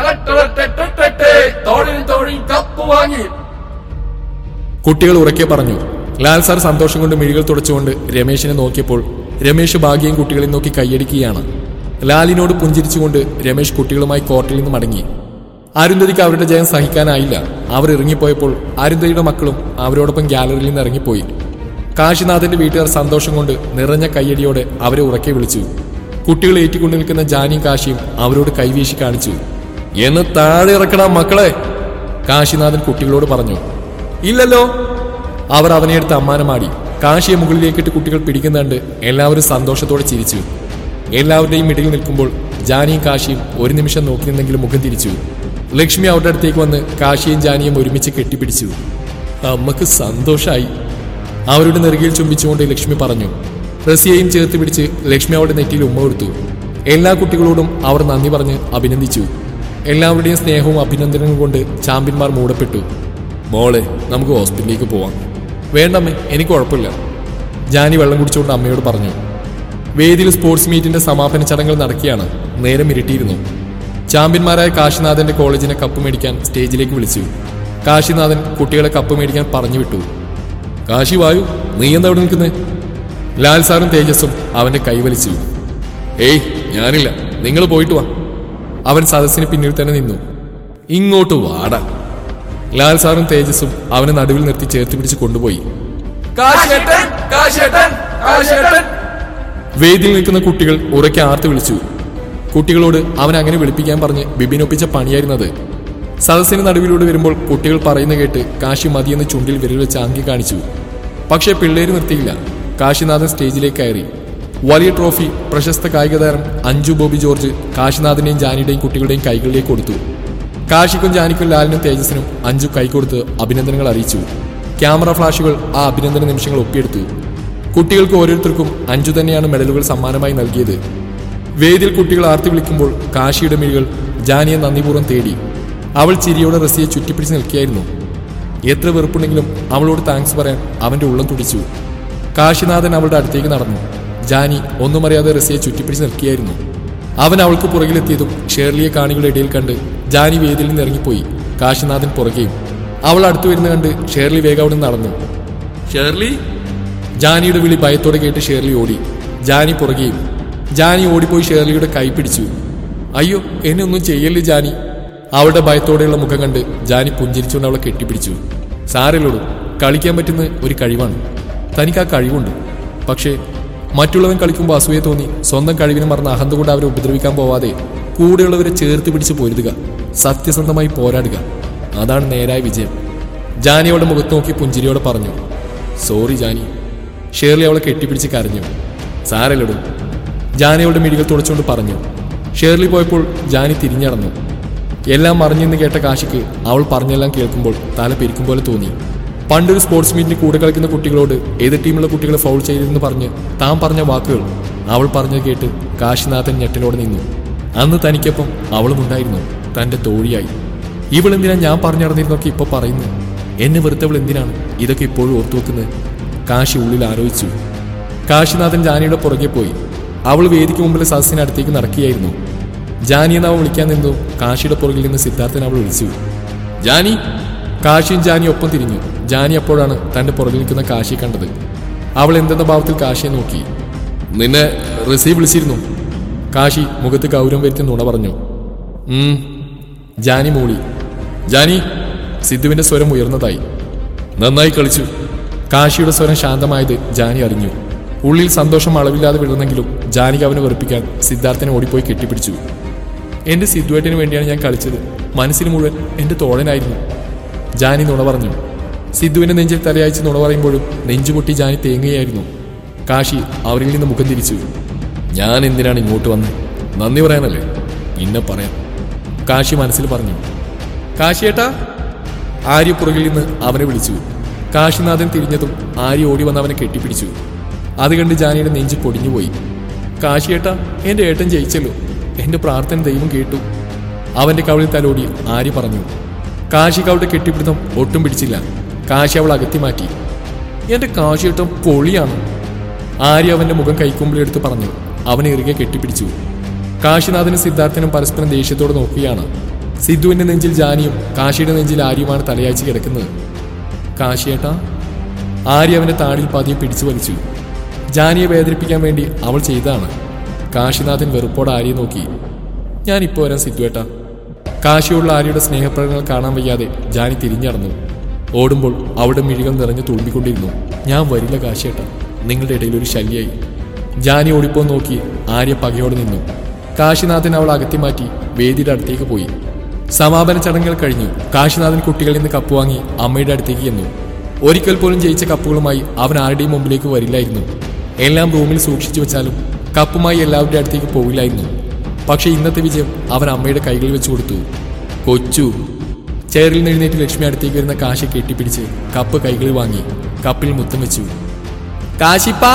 കുട്ടികൾ ഉറക്കെ പറഞ്ഞു. ലാൽ സാർ സന്തോഷം കൊണ്ട് മിഴികൾ തുടച്ചുകൊണ്ട് രമേശിനെ നോക്കിയപ്പോൾ രമേശ് ഭാഗ്യയും കുട്ടികളെ നോക്കി കൈയടിക്കുകയാണ്. ലാലിനോട് പുഞ്ചിരിച്ചുകൊണ്ട് രമേശ് കുട്ടികളുമായി കോർട്ടിൽ നിന്ന് മടങ്ങി. അരുന്ധതിക്ക് അവരുടെ ജയം സഹിക്കാനായില്ല. അവർ ഇറങ്ങിപ്പോയപ്പോൾ അരുന്ധതിയുടെ മക്കളും അവരോടൊപ്പം ഗാലറിയിൽ നിന്ന് ഇറങ്ങിപ്പോയി. കാശിനാഥന്റെ വീട്ടുകാർ സന്തോഷം കൊണ്ട് നിറഞ്ഞ കയ്യടിയോടെ അവരെ ഉറക്കെ വിളിച്ചു. കുട്ടികൾ ഏറ്റുകൊണ്ടു നിൽക്കുന്ന ജാനിയും കാശിയും അവരോട് കൈവീശി കാണിച്ചു. എന്ന് താഴെ ഇറക്കണം മക്കളെ, കാശിനാഥൻ കുട്ടികളോട് പറഞ്ഞു. ഇല്ലല്ലോ. അവർ അവനെ എടുത്ത് അമ്മാനമാടി. കാശിയെ മുകളിലേക്കിട്ട് കുട്ടികൾ പിടിക്കുന്നുണ്ട്. എല്ലാവരും സന്തോഷത്തോടെ ചിരിച്ചു. എല്ലാവരുടെയും ഇടയിൽ നിൽക്കുമ്പോൾ ജാനിയും കാശിയും ഒരു നിമിഷം നോക്കി നിന്നെങ്കിലും മുഖം തിരിച്ചു. ലക്ഷ്മി അവരുടെ അടുത്തേക്ക് വന്ന് കാശിയും ജാനിയും ഒരുമിച്ച് കെട്ടിപ്പിടിച്ചു. അമ്മക്ക് സന്തോഷായി. അവരുടെ നെറുകയിൽ ചുംബിച്ചുകൊണ്ട് ലക്ഷ്മി പറഞ്ഞു. റസിയയും ചേർത്ത് പിടിച്ച് ലക്ഷ്മി അവരുടെ നെറ്റിയിൽ ഉമ്മ കൊടുത്തു. എല്ലാ കുട്ടികളോടും അവർ നന്ദി പറഞ്ഞ് അഭിനന്ദിച്ചു. എല്ലാവരുടെയും സ്നേഹവും അഭിനന്ദനവും കൊണ്ട് ചാമ്പ്യന്മാർ മൂടപ്പെട്ടു. മോളെ, നമുക്ക് ഹോസ്പിറ്റലിലേക്ക് പോവാം. വേണ്ടമ്മേ, എനിക്ക് കുഴപ്പമില്ല, ജാനി വെള്ളം കുടിച്ചുകൊണ്ട് അമ്മയോട് പറഞ്ഞു. വേദിയിൽ സ്പോർട്സ് മീറ്റിന്റെ സമാപന ചടങ്ങുകൾ നടക്കുകയാണ്. നേരം ഇരുട്ടിയിരുന്നു. ചാമ്പ്യന്മാരായ കാശിനാഥന്റെ കോളേജിനെ കപ്പ് മേടിക്കാൻ സ്റ്റേജിലേക്ക് വിളിച്ചു. കാശിനാഥൻ കുട്ടികളെ കപ്പ് മേടിക്കാൻ പറഞ്ഞു വിട്ടു. കാശി വായു, നീ എന്താ അവിടെ നിൽക്കുന്നേ? ലാൽ സാറും തേജസ്സും അവന്റെ കൈവലിച്ചു. ഏയ്, ഞാനില്ല, നിങ്ങൾ പോയിട്ട് വാ. അവൻ സദസ്സിന് പിന്നിൽ തന്നെ നിന്നു. ഇങ്ങോട്ട് വാടാ. ലാൽ സാറും തേജസ്സും അവനെ നടുവിൽ നിർത്തി ചേർത്ത് പിടിച്ച് കൊണ്ടുപോയി. വേദിയിൽ നിൽക്കുന്ന കുട്ടികൾ ഉറക്കെ ആർത്ത് വിളിച്ചു. കുട്ടികളോട് അവൻ അങ്ങനെ വിളിപ്പിക്കാൻ പറഞ്ഞ് ബിബിനൊപ്പിച്ച പണിയായിരുന്നത്. സദസ്സിന് നടുവിലൂടെ വരുമ്പോൾ കുട്ടികൾ പറയുന്ന കേട്ട് കാശി മതിയെന്ന് ചുണ്ടിൽ വിരൽ വെച്ച് ആംഗ്യം കാണിച്ചു. പക്ഷേ പിള്ളേര് നിർത്തിയില്ല. കാശിനാഥൻ സ്റ്റേജിലേക്ക് കയറി. വലിയ ട്രോഫി പ്രശസ്ത കായിക താരം അഞ്ജു ബോബി ജോർജ് കാശിനാഥിന്റെയും ജാനിയുടെയും കുട്ടികളുടെയും കൈകളിലേക്ക് കൊടുത്തു. കാശിക്കും ജാനിക്കും ലാലിനും തേജസിനും അഞ്ജു കൈകൊടുത്ത് അഭിനന്ദനങ്ങൾ അറിയിച്ചു. ക്യാമറ ഫ്ലാഷുകൾ ആ അഭിനന്ദന നിമിഷങ്ങൾ ഒപ്പിയെടുത്തു. കുട്ടികൾക്ക് ഓരോരുത്തർക്കും അഞ്ജു തന്നെയാണ് മെഡലുകൾ സമ്മാനമായി നൽകിയത്. വേദിയിൽ കുട്ടികൾ ആർത്തി വിളിക്കുമ്പോൾ കാശിയുടെ മിഴികൾ ജാനിയെ നന്ദിപൂർവ്വം തേടി. അവൾ ചിരിയോടെ റസിയെ ചുറ്റിപ്പിടിച്ച് നിൽക്കുകയായിരുന്നു. എത്ര വെറുപ്പുണ്ടെങ്കിലും അവളോട് താങ്ക്സ് പറയാൻ അവന്റെ ഉള്ളം തുടിച്ചു. കാശിനാഥൻ അവളുടെ അടുത്തേക്ക് നടന്നു. ജാനി ഒന്നും അറിയാതെ റസിയെ ചുറ്റിപ്പിടിച്ച് നിൽക്കുകയായിരുന്നു. അവൻ അവൾക്ക് പുറകിലെത്തിയതും ഷേർലിയെ കാണികളുടെ ഇടയിൽ കണ്ട് ജാനി വേദിയിൽ നിന്ന് ഇറങ്ങിപ്പോയി. കാശിനാഥൻ പുറകെയും. അവൾ അടുത്തു വരുന്ന കണ്ട് ഷേർലി വേഗം അവിടെ നടന്നു. ഷേർലി! ജാനിയുടെ വിളി ഭയത്തോടെ കേട്ട് ഷേർലി ഓടി. ജാനി പുറകെയും. ജാനി ഓടിപ്പോയി ഷേർലിയുടെ കൈ പിടിച്ചു. അയ്യോ, എന്നെ ഒന്നും ചെയ്യല്ലേ ജാനി. അവളുടെ ഭയത്തോടെയുള്ള മുഖം കണ്ട് ജാനി പുഞ്ചിരിച്ചുകൊണ്ട് അവളെ കെട്ടിപ്പിടിച്ചു. സാരല്ലോടും, കളിക്കാൻ പറ്റുന്ന ഒരു കഴിവാണ്. തനിക്ക് ആ കഴിവുണ്ട്. പക്ഷേ മറ്റുള്ളവൻ കളിക്കുമ്പോൾ അസൂയ തോന്നി സ്വന്തം കഴിവിനെ മറന്ന് അഹന്ത കൊണ്ട് അവരെ ഉപദ്രവിക്കാൻ പോവാതെ കൂടെയുള്ളവരെ ചേർത്ത് പിടിച്ച് പൊരുതുക, സത്യസന്ധമായി പോരാടുക. അതാണ് നേരായ വിജയം. ജാനി അവളുടെ മുഖത്ത് നോക്കി പുഞ്ചിരിയോടെ പറഞ്ഞു. സോറി ജാനി. ഷേർലി അവളെ കെട്ടിപ്പിടിച്ച് കരഞ്ഞു. സാരല്ലോടും, ജാനി അവളുടെ മിഴികൾ തുടച്ചുകൊണ്ട് പറഞ്ഞു. ഷേർലി പോയപ്പോൾ ജാനി തിരിഞ്ഞടന്നു. എല്ലാം മറിഞ്ഞെന്ന് കേട്ട കാശിക്ക് അവൾ പറഞ്ഞെല്ലാം കേൾക്കുമ്പോൾ തല പെരിക്കും പോലെ തോന്നി. പണ്ടൊരു സ്പോർട്സ് മീറ്റിന് കൂടെ കളിക്കുന്ന കുട്ടികളോട് എതിർ ടീമുള്ള കുട്ടികളെ ഫൗൾ ചെയ്തെന്ന് പറഞ്ഞ് താൻ പറഞ്ഞ വാക്കുകൾ അവൾ പറഞ്ഞത് കേട്ട് കാശിനാഥൻ ഞെട്ടലോടെ നിന്നു. അന്ന് തനിക്കൊപ്പം അവളും ഉണ്ടായിരുന്നു, തന്റെ തോഴിയായി. ഇവളെന്തിനാ ഞാൻ പറഞ്ഞു നടന്നിരുന്നൊക്കെ ഇപ്പൊ പറയുന്നു? എന്നെ വെറുത്തവൾ എന്തിനാണ് ഇതൊക്കെ ഇപ്പോഴും ഓർത്തുവെക്കുന്നത്? കാശി ഉള്ളിൽ ആലോചിച്ചു. കാശിനാഥൻ ജാനിയുടെ പുറകെ പോയി. അവൾ വേദിക്ക് മുമ്പിലെ സദസ്സിനടുത്തേക്ക് നടക്കുകയായിരുന്നു. ജാനി എന്ന് അവൾ വിളിക്കാൻ നിന്നു. കാശിയുടെ പുറകിൽ നിന്ന് സിദ്ധാർത്ഥൻ അവൾ വിളിച്ചു. ജാനി! കാശിയും ജാനി ഒപ്പം തിരിഞ്ഞു. ജാനി അപ്പോഴാണ് തന്റെ പുറകിൽ നിൽക്കുന്ന കാശിയെ കണ്ടത്. അവൾ എന്തെന്ന ഭാവത്തിൽ കാശിയെ നോക്കി. നിന്നെ റസി വിളിച്ചിരുന്നു. കാശി മുഖത്ത് ഗൗരവം വരുത്തി നുണ പറഞ്ഞു. ഉം ജാനി മൂളി. ജാനി! സിദ്ധുവിന്റെ സ്വരം ഉയർന്നതായി. നന്നായി കളിച്ചു. കാശിയുടെ സ്വരം ശാന്തമായത് ജാനി അറിഞ്ഞു. ഉള്ളിൽ സന്തോഷം അളവില്ലാതെ വിടുന്നെങ്കിലും ജാനിക്ക് അവനെ വെറുപ്പിക്കാൻ സിദ്ധാർത്ഥനെ ഓടിപ്പോയി കെട്ടിപ്പിടിച്ചു. എന്റെ സിദ്ധുവേട്ടന് വേണ്ടിയാണ് ഞാൻ കളിച്ചത്. മനസ്സിന് മുഴുവൻ എന്റെ തോഴനായിരുന്നു. ജാനി നുണ പറഞ്ഞു. സിദ്ധുവിന്റെ നെഞ്ചിൽ തലയച്ച് നുണ പറയുമ്പോഴും നെഞ്ചുപൊട്ടി ജാനി തേങ്ങുകയായിരുന്നു. കാശി അവരിൽ നിന്ന് മുഖം തിരിച്ചു. ഞാൻ എന്തിനാണ് ഇങ്ങോട്ട് വന്നത്? നന്ദി പറയാനല്ലേ? പിന്നെ പറയാം, കാശി മനസ്സിൽ പറഞ്ഞു. കാശിയേട്ടാ! ആര്യ പുറകിൽ നിന്ന് അവനെ വിളിച്ചു. കാശിനാഥൻ തിരിഞ്ഞതും ആര്യ ഓടി വന്ന് അവനെ കെട്ടിപ്പിടിച്ചു. അത് കണ്ട് ജാനിയുടെ നെഞ്ച് പൊടിഞ്ഞുപോയി. കാശിയേട്ടാ, എന്റെ ഏട്ടൻ ജയിച്ചല്ലോ. എന്റെ പ്രാർത്ഥന ദൈവം കേട്ടു. അവന്റെ കവളിൽ തലോടി ആര്യ പറഞ്ഞു. കാശിക്ക് അവളുടെ കെട്ടിപ്പിടുത്തം ഒട്ടും പിടിച്ചില്ല. കാശി അവൾ അകത്തി മാറ്റി. എന്റെ കാശിയേട്ടൻ പൊളിയാണ്. ആര്യ അവന്റെ മുഖം കൈക്കൊമ്പിലെടുത്ത് പറഞ്ഞു. അവനെ ഇറുകെ കെട്ടിപ്പിടിച്ചു. കാശിനാഥനും സിദ്ധാർത്ഥനും പരസ്പരം ദേഷ്യത്തോടെ നോക്കുകയാണ്. സിദ്ധുവിന്റെ നെഞ്ചിൽ ജാനിയും കാശിയുടെ നെഞ്ചിൽ ആര്യയുമാണ് തലയാഴ്ച കിടക്കുന്നത്. കാശിയേട്ടാ! ആര്യ അവന്റെ താടിൽ പതിയെ പിടിച്ചു വലിച്ചു. ജാനിയെ വേദനിപ്പിക്കാൻ വേണ്ടി അവൾ ചെയ്തതാണ്. കാശിനാഥൻ വെറുപ്പോടെ ആര്യെ നോക്കി. ഞാനിപ്പോ വരാൻ സിദ്ധുവേട്ടാ. കാശിയുള്ള ആര്യയുടെ സ്നേഹപ്രകടനങ്ങൾ കാണാൻ വയ്യാതെ ജാനി തിരിഞ്ഞടന്നു. ഓടുമ്പോൾ അവളുടെ മിഴികൾ നിറഞ്ഞു തുളുമ്പിക്കൊണ്ടിരുന്നു. ഞാൻ വരില്ല കാശിയേട്ടാ, നിങ്ങളുടെ ഇടയിൽ ഒരു ശല്യായി. ജാനി ഓടിപ്പോ നോക്കി ആര്യ പകയോടെ നിന്നു. കാശിനാഥൻ അവൾ അകത്തി മാറ്റി വേദിയുടെ അടുത്തേക്ക് പോയി. സമാപന ചടങ്ങുകൾ കഴിഞ്ഞു. കാശിനാഥൻ കുട്ടികളിൽ നിന്ന് കപ്പ് വാങ്ങി അമ്മയുടെ അടുത്തേക്ക് ചെന്നു. ഒരിക്കൽ പോലും ജയിച്ച കപ്പുകളുമായി അവൻ ആരുടെയും മുമ്പിലേക്ക് വരില്ലായിരുന്നു. എല്ലാം റൂമിൽ സൂക്ഷിച്ചു വെച്ചാലും കപ്പുമായി എല്ലാവരുടെ അടുത്തേക്ക് പോവില്ലായിരുന്നു. പക്ഷെ ഇന്നത്തെ വിജയം അവൻ അമ്മയുടെ കൈകളിൽ വെച്ചു കൊടുത്തു. കൊച്ചു! ചെയറിൽ നിന്ന് എഴുന്നേറ്റ് ലക്ഷ്മി അടുത്തേക്ക് വരുന്ന കാശി കെട്ടിപ്പിടിച്ച് കപ്പ് കൈകളിൽ വാങ്ങി കപ്പിൽ മുത്തം വെച്ചു. കാശിപ്പാ!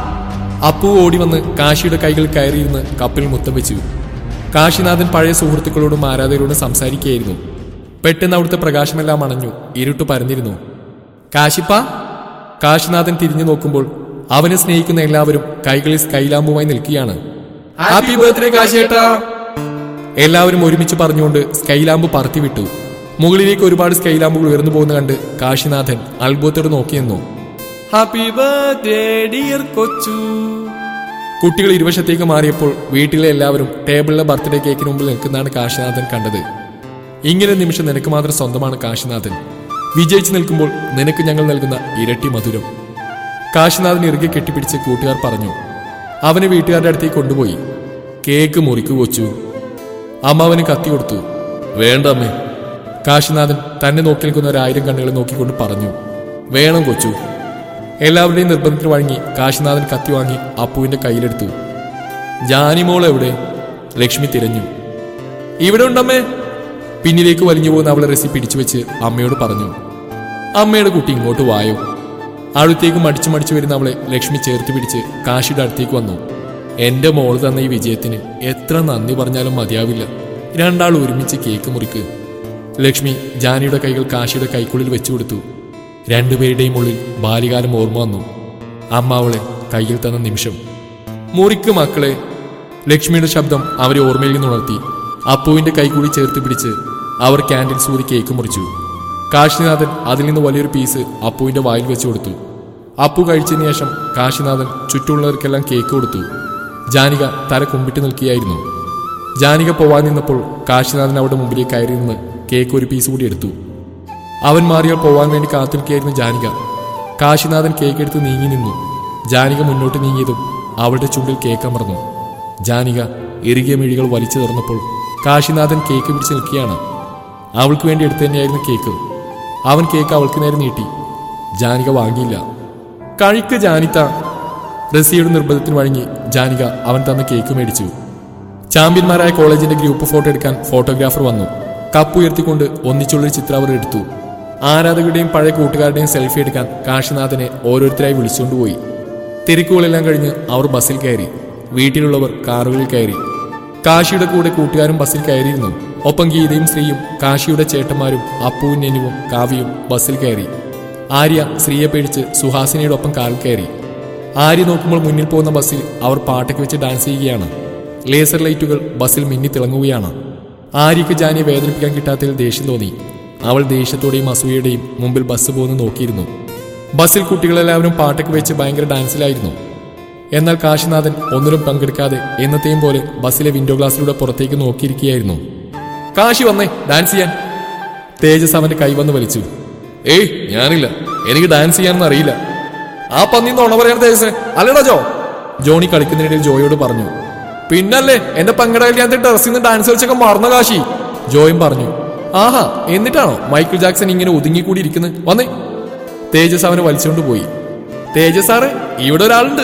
അപ്പു ഓടി വന്ന് കാശിയുടെ കൈകൾ കയറിയിരുന്ന് കപ്പിൽ മുത്തം വെച്ചു. കാശിനാഥൻ പഴയ സുഹൃത്തുക്കളോടും ആരാധകരോടും സംസാരിക്കുകയായിരുന്നു. പെട്ടെന്ന് അവിടുത്തെ പ്രകാശമെല്ലാം അണഞ്ഞു. ഇരുട്ട് പരന്നിരുന്നു. കാശിപ്പാ! കാശിനാഥൻ തിരിഞ്ഞു നോക്കുമ്പോൾ അവനെ സ്നേഹിക്കുന്ന എല്ലാവരും കൈകളിൽ സ്കൈലാമ്പുമായി നിൽക്കുകയാണ്. ഹാപ്പി ബർത്ത്ഡേ കാശിയേട്ടാ! എല്ലാവരും ഒരുമിച്ച് പറഞ്ഞുകൊണ്ട് സ്കൈലാമ്പ് പറത്തിവിട്ടു. മുകളിലേക്ക് ഒരുപാട് സ്കൈലാമ്പുകൾ ഉയർന്നു പോകുന്ന കണ്ട് കാശിനാഥൻ അത്ഭുതത്തോട് നോക്കിയെന്നു. ഹാപ്പി ബർത്ത്ഡേ ഡിയർ കൊച്ചു! കുട്ടികൾ ഇരുവശത്തേക്ക് മാറിയപ്പോൾ വീട്ടിലെ എല്ലാവരും ടേബിളിലെ ബർത്ത്ഡേ കേക്കിന് മുമ്പിൽ നിൽക്കുന്നതാണ് കാശിനാഥൻ കണ്ടത്. ഇങ്ങനെ നിമിഷം നിനക്ക് മാത്രം സ്വന്തമാണ് കാശിനാഥൻ. വിജയിച്ചു നിൽക്കുമ്പോൾ നിനക്ക് ഞങ്ങൾ നൽകുന്ന ഇരട്ടി മധുരം. കാശിനാഥൻ ഇറുകെ കെട്ടിപ്പിടിച്ച് കൂട്ടുകാർ പറഞ്ഞു. അവനെ വീട്ടുകാരുടെ അടുത്തേക്ക് കൊണ്ടുപോയി. കേക്ക് മുറിക്കു കൊച്ചു. അമ്മ അവന് കത്തി കൊടുത്തു. വേണ്ടമ്മേ. കാശിനാഥൻ തന്നെ നോക്കി നിൽക്കുന്ന ഒരായിരം കണ്ണുകളെ നോക്കിക്കൊണ്ട് പറഞ്ഞു. വേണം കൊച്ചു. എല്ലാവരുടെയും നിർബന്ധത്തിൽ വഴങ്ങി കാശിനാഥൻ കത്തി വാങ്ങി അപ്പുവിന്റെ കയ്യിലെടുത്തു. ജാനിമോൾ എവിടെ? ലക്ഷ്മി തിരഞ്ഞു. ഇവിടെ ഉണ്ടമ്മേ. പിന്നിലേക്ക് വലിഞ്ഞു പോകുന്ന അവളെ റസി പിടിച്ചു വെച്ച് അമ്മയോട് പറഞ്ഞു. അമ്മയുടെ കുട്ടി ഇങ്ങോട്ട് വായോ. അടുത്തേക്ക് മടിച്ചു മടിച്ചു വരുന്ന അവളെ ലക്ഷ്മി ചേർത്ത് പിടിച്ച് കാശിയുടെ അടുത്തേക്ക് വന്നു. എന്റെ മോള് തന്ന ഈ വിജയത്തിന് എത്ര നന്ദി പറഞ്ഞാലും മതിയാവില്ല. രണ്ടാൾ ഒരുമിച്ച് കേക്ക് മുറിക്ക്. ലക്ഷ്മി ജാനിയുടെ കൈകൾ കാശിയുടെ കൈക്കുള്ളിൽ വെച്ചു കൊടുത്തു. രണ്ടുപേരുടെയും ഉള്ളിൽ ബാല്യകാലം ഓർമ്മ വന്നു. അമ്മ അവളെ കയ്യിൽ തന്ന നിമിഷം. മുറിക്ക് മക്കളെ. ലക്ഷ്മിയുടെ ശബ്ദം അവരെ ഓർമ്മയിൽ നിന്നുണർത്തി. അപ്പുവിന്റെ കൈകൂടി ചേർത്ത് പിടിച്ച് അവർ ക്യാൻഡിൽ സൂരി കേക്ക് മുറിച്ചു. കാശിനാഥൻ അതിൽ നിന്ന് വലിയൊരു പീസ് അപ്പുവിന്റെ വായിൽ വെച്ചു കൊടുത്തു. അപ്പു കഴിച്ചതിന് ശേഷം കാശിനാഥൻ ചുറ്റുമുള്ളവർക്കെല്ലാം കേക്ക് കൊടുത്തു. ജാനിക തല കുമ്പിട്ട് നിൽക്കുകയായിരുന്നു. ജാനിക പോവാൻ നിന്നപ്പോൾ കാശിനാഥൻ അവിടെ മുമ്പിലേക്ക് കയറി നിന്ന് കേക്ക് ഒരു പീസ് കൂടി എടുത്തു. അവൻ മാറിയാൽ പോവാൻ വേണ്ടി കാത്തിരിക്കുകയായിരുന്നു ജാനിക. കാശിനാഥൻ കേക്ക് എടുത്ത് നീങ്ങി നിന്നു. ജാനിക മുന്നോട്ട് നീങ്ങിയതും അവളുടെ ചുണ്ടിൽ കേക്ക് അമർന്നു. ജാനിക ഇറുകിയ മിഴികൾ വലിച്ചു തുറന്നപ്പോൾ കാശിനാഥൻ കേക്ക് പിടിച്ച് നിൽക്കുകയാണ്. അവൾക്ക് വേണ്ടി എടുത്തു തന്നെയായിരുന്നു കേക്ക്. അവൻ കേക്ക് അവൾക്ക് നേരെ നീട്ടി. ജാനിക വാങ്ങിയില്ല. കഴിക്ക് ജാനിത്ത. റസിയുടെ നിർബന്ധത്തിന് വഴങ്ങി ജാനിക അവൻ തന്ന കേക്ക് മേടിച്ചു. ചാമ്പ്യന്മാരായ കോളേജിന്റെ ഗ്രൂപ്പ് ഫോട്ടോ എടുക്കാൻ ഫോട്ടോഗ്രാഫർ വന്നു. കപ്പ് ഉയർത്തിക്കൊണ്ട് ഒന്നിച്ചുള്ളൊരു ചിത്രം അവർ എടുത്തു. ആരാധകരുടെയും പഴയ കൂട്ടുകാരുടെയും സെൽഫി എടുക്കാൻ കാശിനാഥനെ ഓരോരുത്തരായി വിളിച്ചുകൊണ്ടുപോയി. തിരക്കുകളെല്ലാം കഴിഞ്ഞ് അവർ ബസ്സിൽ കയറി. വീട്ടിലുള്ളവർ കാറുകളിൽ കയറി. കാശിയുടെ കൂടെ കൂട്ടുകാരും ബസ്സിൽ കയറിയിരുന്നു. ഒപ്പം ഗീതയും ശ്രീയും കാശിയുടെ ചേട്ടന്മാരും അപ്പുവും നെനുവും കാവ്യയും ബസ്സിൽ കയറി. ആര്യ ശ്രീയെ പേടിച്ച് സുഹാസിനിയുടെ ഒപ്പം കാറിൽ കയറി. ആര്യ നോക്കുമ്പോൾ മുന്നിൽ പോകുന്ന ബസ്സിൽ അവർ പാട്ടൊക്കെ വെച്ച് ഡാൻസ് ചെയ്യുകയാണ്. ലേസർ ലൈറ്റുകൾ ബസ്സിൽ മിന്നി തിളങ്ങുകയാണ്. ആര്യയ്ക്ക് ജാനിയെ വേദനിപ്പിക്കാൻ കിട്ടാത്തതിൽ ദേഷ്യം തോന്നി. അവൾ ദേഷ്യത്തോടെയും അസൂയയുടെയും മുമ്പിൽ ബസ് പോകുന്നു നോക്കിയിരുന്നു. ബസ്സിൽ കുട്ടികളെല്ലാവരും പാട്ടൊക്കെ വെച്ച് ഭയങ്കര ഡാൻസിലായിരുന്നു. എന്നാൽ കാശിനാഥൻ ഒന്നിലും പങ്കെടുക്കാതെ എന്നത്തെയും പോലെ ബസ്സിലെ വിൻഡോ ഗ്ലാസിലൂടെ പുറത്തേക്ക് നോക്കിയിരിക്കുകയായിരുന്നു. കാശി വന്നേ ഡാൻസ് ചെയ്യാൻ. തേജസ് അവന്റെ കൈവന്ന് വലിച്ചു. ഏയ് ഞാനില്ല, എനിക്ക് ഡാൻസ് ചെയ്യാനൊന്നും അറിയില്ല. ആ പന്നിന്ന് ഉണ പറയണ തേജസ് അല്ലടാ ജോ. ജോണി കളിക്കുന്നതിനിടയിൽ ജോയോട് പറഞ്ഞു. പിന്നല്ലേ എന്റെ പങ്കെടുക്കൽ ഞാൻ ടെറസിൽ നിന്ന് ഡാൻസ് കളിച്ചൊക്കെ മറന്ന കാശി. ജോയും പറഞ്ഞു. ആഹാ, എന്നിട്ടാണോ മൈക്കിൾ ജാക്സൺ ഇങ്ങനെ ഒതുങ്ങിക്കൂടി ഇരിക്കുന്നത്? വന്നേ. തേജസ് അവനെ വലിച്ചുകൊണ്ട് പോയി. തേജസ് സാറേ, ഇവിടെ ഒരാളുണ്ട്.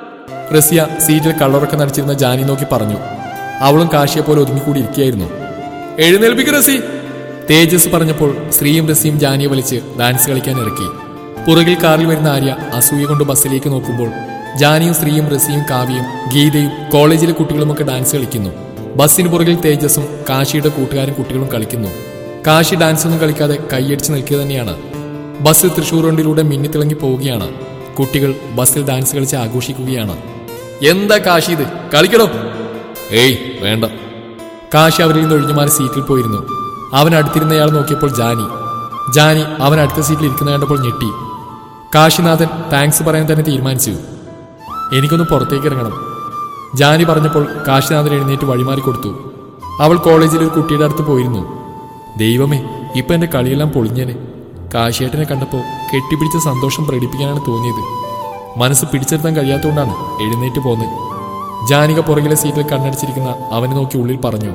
റസിയ സീറ്റിൽ കള്ളറൊക്കെ നടിച്ചിരുന്ന ജാനി നോക്കി പറഞ്ഞു. അവളും കാശിയെ പോലെ ഒതുങ്ങിക്കൂടി ഇരിക്കുകയായിരുന്നു. എഴുന്നേൽപ്പിക്ക് റസി. തേജസ് പറഞ്ഞപ്പോൾ ശ്രീയും റസിയും ജാനിയെ വലിച്ച് ഡാൻസ് കളിക്കാൻ ഇറക്കി. പുറകിൽ കാറിൽ വരുന്ന ആര്യ അസൂയ കൊണ്ട് ബസ്സിലേക്ക് നോക്കുമ്പോൾ ജാനിയും ശ്രീയും റസിയും കാവ്യയും ഗീതയും കോളേജിലെ കുട്ടികളുമൊക്കെ ഡാൻസ് കളിക്കുന്നു. ബസ്സിന് പുറകിൽ തേജസും കാശിയുടെ കൂട്ടുകാരും കുട്ടികളും കളിക്കുന്നു. കാശി ഡാൻസ് ഒന്നും കളിക്കാതെ കൈയടിച്ച് നിൽക്കുക തന്നെയാണ്. ബസ് തൃശൂർ റോഡിലൂടെ മിന്നിത്തിളങ്ങി പോവുകയാണ്. കുട്ടികൾ ബസ്സിൽ ഡാൻസ് കളിച്ച് ആഘോഷിക്കുകയാണ്. എന്താ കാശി ഇത്, കളിക്കണോ? ഏയ് വേണ്ട. കാശി അവരിൽ നിന്ന് ഒഴിഞ്ഞുമാറി സീറ്റിൽ പോയിരുന്നു. അവൻ അടുത്തിരുന്നയാൾ നോക്കിയപ്പോൾ ജാനി. ജാനി അവൻ അടുത്ത സീറ്റിൽ ഇരിക്കുന്ന കണ്ടപ്പോൾ ഞെട്ടി. കാശിനാഥൻ താങ്ക്സ് പറയാൻ തന്നെ തീരുമാനിച്ചു. എനിക്കൊന്ന് പുറത്തേക്ക് ഇറങ്ങണം. ജാനി പറഞ്ഞപ്പോൾ കാശിനാഥൻ എഴുന്നേറ്റ് വഴിമാറി കൊടുത്തു. അവൾ കോളേജിൽ ഒരു കുട്ടിയുടെ അടുത്ത് പോയിരുന്നു. ദൈവമേ, ഇപ്പൊ എന്റെ കളിയെല്ലാം പൊളിഞ്ഞേനെ. കാശിയേട്ടനെ കണ്ടപ്പോൾ കെട്ടിപ്പിടിച്ച സന്തോഷം പ്രകടിപ്പിക്കാനാണ് തോന്നിയത്. മനസ്സ് പിടിച്ചെടുത്താൻ കഴിയാത്തതുകൊണ്ടാണ് എഴുന്നേറ്റ് പോന്നത്. ജാനിക പുറകിലെ സീറ്റിൽ കണ്ണടിച്ചിരിക്കുന്ന അവനെ നോക്കി ഉള്ളിൽ പറഞ്ഞു.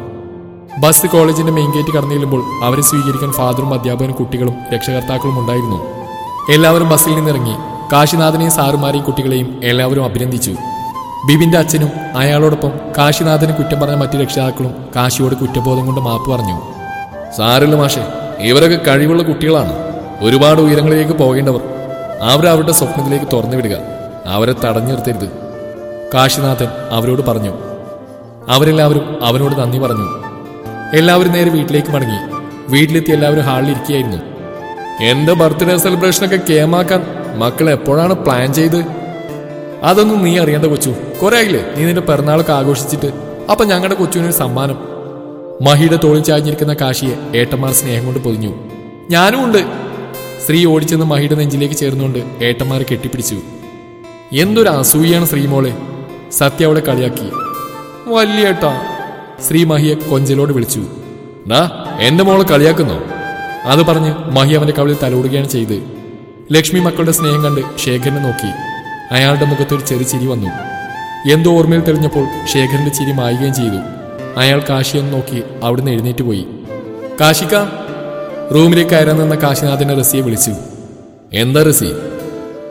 ബസ് കോളേജിന്റെ മെയിൻ ഗേറ്റ് കടന്നു ചെല്ലുമ്പോൾ അവരെ സ്വീകരിക്കാൻ ഫാദറും അധ്യാപകനും കുട്ടികളും രക്ഷകർത്താക്കളും ഉണ്ടായിരുന്നു. എല്ലാവരും ബസ്സിൽ നിന്നിറങ്ങി. കാശിനാഥനെയും സാറുമാരെയും കുട്ടികളെയും എല്ലാവരും അഭിനന്ദിച്ചു. ബിബിന്റെ അച്ഛനും അയാളോടൊപ്പം കാശിനാഥനെ കുറ്റം പറഞ്ഞ മറ്റു രക്ഷിതാക്കളും കാശിയോട് കുറ്റബോധം കൊണ്ട് മാപ്പ് പറഞ്ഞു. സാറില്ല മാഷെ, ഇവരൊക്കെ കഴിവുള്ള കുട്ടികളാണ്, ഒരുപാട് ഉയരങ്ങളിലേക്ക് പോകേണ്ടവർ. അവരെ അവരുടെ സ്വപ്നത്തിലേക്ക് തുറന്നു വിടുക, അവരെ തടഞ്ഞു നിർത്തരുത്. കാശിനാഥൻ അവരോട് പറഞ്ഞു. അവരെല്ലാവരും അവനോട് നന്ദി പറഞ്ഞു. എല്ലാവരും നേരെ വീട്ടിലേക്ക് മടങ്ങി. വീട്ടിലെത്തി എല്ലാവരും ഹാളിൽ ഇരിക്കുകയായിരുന്നു. എന്റെ ബർത്ത്ഡേ സെലിബ്രേഷനൊക്കെ കേമാക്കാൻ മക്കൾ എപ്പോഴാണ് പ്ലാൻ ചെയ്ത്? അതൊന്നും നീ അറിയേണ്ട കൊച്ചു. കുറെ ആയില്ലേ നീ നിന്റെ പിറന്നാളൊക്കെ ആഘോഷിച്ചിട്ട്. അപ്പൊ ഞങ്ങളുടെ കൊച്ചുവിനൊരു സമ്മാനം. മഹിയുടെ തോളിൽ ചാഞ്ഞിരിക്കുന്ന കാശിയെ ഏട്ടന്മാർ സ്നേഹം കൊണ്ട് പൊതിഞ്ഞു. ഞാനും ഉണ്ട്. ശ്രീ ഓടിച്ചെന്ന് മഹിയുടെ നെഞ്ചിലേക്ക് ചേർന്നുകൊണ്ട് ഏട്ടന്മാരെ കെട്ടിപ്പിടിച്ചു. എന്തൊരു അസൂയാണ് ശ്രീമോളെ. സത്യ അവളെ കളിയാക്കി. വലിയേട്ടാ, ശ്രീ മഹിയെ കൊഞ്ചലോട് വിളിച്ചു. നാ എന്റെ മോളെ കളിയാക്കുന്നോ? അത് പറഞ്ഞ് മഹി അവന്റെ കവിളിൽ തലോടുകയാണ് ചെയ്ത്. ലക്ഷ്മി മക്കളുടെ സ്നേഹം കണ്ട് ശേഖരനെ നോക്കി. അയാളുടെ മുഖത്തൊരു ചെറിയ ചിരി വന്നു. എന്തോ ഓർമ്മയിൽ തെളിഞ്ഞപ്പോൾ ശേഖരന്റെ ചിരി മായുകയും ചെയ്തു. അയാൾ കാശിയെന്ന് നോക്കി അവിടുന്ന് എഴുന്നേറ്റ് പോയി. കാശിക്ക. റൂമിലേക്ക് കയറാൻ നിന്ന കാശിനാഥനെ റസിയെ വിളിച്ചു. എന്താ റസി?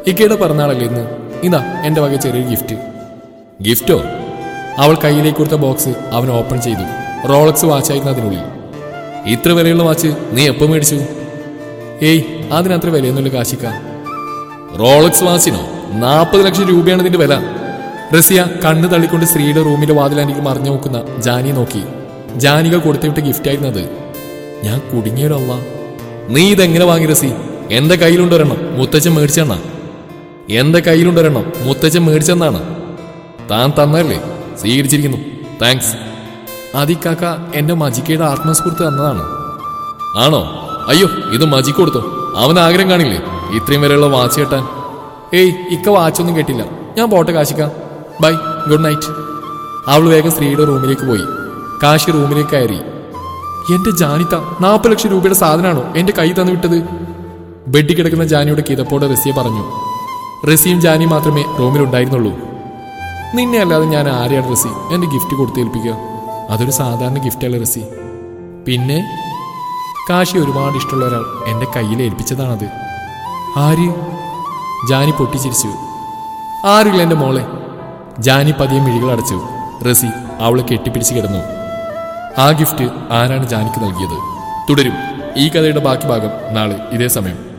ഇക്കയുടെ പിറന്നാളല്ലേ ഇന്ന്? ഇതാ എന്റെ വക ചെറിയൊരു ഗിഫ്റ്റ്. ഗിഫ്റ്റോ? അവൾ കയ്യിലേക്ക് കൊടുത്ത ബോക്സ് അവൻ ഓപ്പൺ ചെയ്തു. റോളക്സ് വാച്ചായിരുന്നു അതിനുള്ളിൽ. ഇത്ര വിലയുള്ള വാച്ച് നീ എപ്പോ മേടിച്ചു? ഏയ്, അതിനത്ര വിലയൊന്നുമില്ല കാശിക്ക. റോളക്സ് വാച്ചിനോ? നാൽപ്പത് ലക്ഷം രൂപയാണ് ഇതിന്റെ വില. റസിയ കണ്ണ് തള്ളിക്കൊണ്ട് സ്ത്രീയുടെ റൂമിന്റെ വാതിലാనికి മറിഞ്ഞു നോക്കുന്ന ജാനിയെ നോക്കി. ജാനിക കൊടുത്തുവിട്ട ഗിഫ്റ്റായിരുന്നു അത്. ഞാൻ കുടുങ്ങിയൊരല്ല. നീ ഇതെങ്ങനെ വാങ്ങി റസി? എന്റെ കയ്യിലുണ്ടൊരെണ്ണം മുത്തച്ഛൻ മേടിച്ചെണ്ണ. എന്റെ കയ്യിലുണ്ടൊരെണ്ണം മുത്തച്ഛൻ മേടിച്ചെന്നാണ്. താൻ തന്നല്ലേ, സ്വീകരിച്ചിരിക്കുന്നു. താങ്ക്സ്. അതിക്കാക്ക എന്റെ മജിക്കയുടെ ആത്മസ്ഫൂർത്തി തന്നതാണ്. ആണോ? അയ്യോ, ഇത് മജിക്ക് കൊടുത്തോ. അവൻ ആഗ്രഹം കാണില്ലേ ഇത്രയും വരെയുള്ള വാച്ച് കെട്ടാൻ? ഏയ്, ഇക്ക വാച്ചൊന്നും കേട്ടില്ല. ഞാൻ പോട്ടെ കാശിക്ക. By, good night. അവൾ വേഗം സ്ത്രീയുടെ റൂമിലേക്ക് പോയി. കാശി റൂമിലേക്ക് കയറി. എന്റെ ജാനിത്ത നാൽപ്പത് ലക്ഷം രൂപയുടെ സാധനമാണോ എന്റെ കൈ തന്നു വിട്ടത്? ബെഡിൽ കിടക്കുന്ന ജാനിയുടെ കിതപ്പോടെ റസിയ പറഞ്ഞു. റസിയും ജാനിയും മാത്രമേ റൂമിലുണ്ടായിരുന്നുള്ളൂ. നിന്നെ അല്ലാതെ ഞാൻ ആരെയാണ് റസി എന്റെ ഗിഫ്റ്റ് കൊടുത്തേൽപ്പിക്കുക? അതൊരു സാധാരണ ഗിഫ്റ്റല്ല റസി. പിന്നെ കാശി ഒരുപാട് ഇഷ്ടമുള്ള ഒരാൾ എന്റെ കയ്യിൽ ഏൽപ്പിച്ചതാണത്. ആര്? ജാനി പൊട്ടിച്ചിരിച്ചു. ആരില്ല എന്റെ മോളെ. ജാനി പതിയെ മിഴികൾ അടച്ചു. റസി അവളെ കെട്ടിപ്പിടിച്ച് കിടന്നു. ആ ഗിഫ്റ്റ് ആരാണ് ജാനിക്ക് നൽകിയത്? തുടരും. ഈ കഥയുടെ ബാക്കി ഭാഗം നാളെ ഇതേ സമയം.